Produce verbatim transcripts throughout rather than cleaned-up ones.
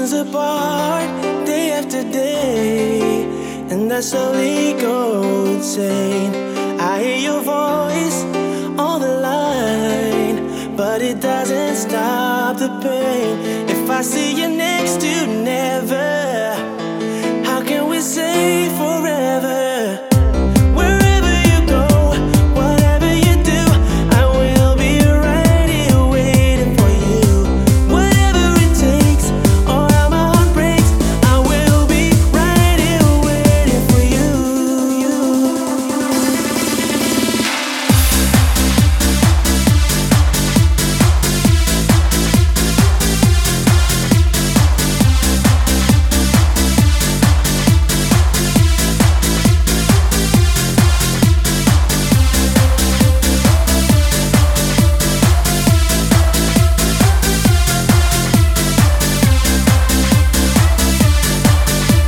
drifting apart day after day, and I slowly go insane. I hear your voice on the line, but it doesn't stop the pain. If I see you next to never, how can we say forever?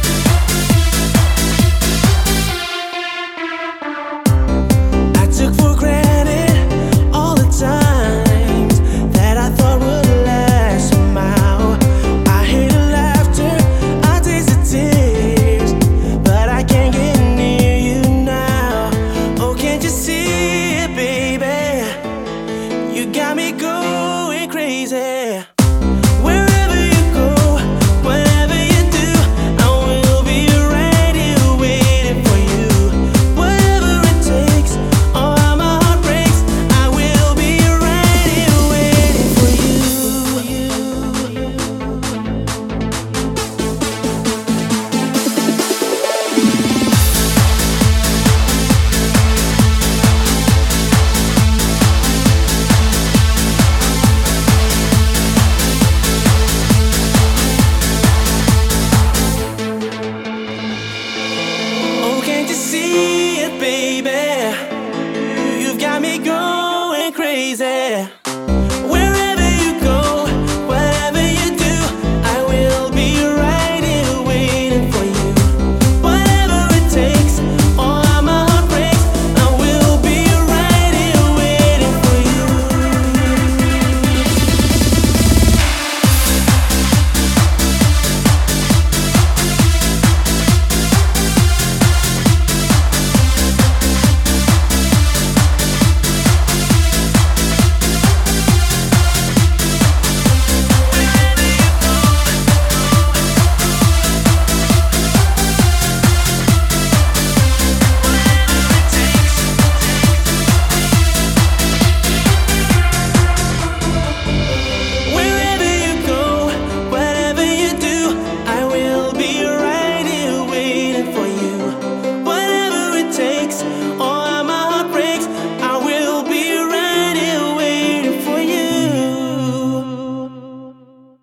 Took for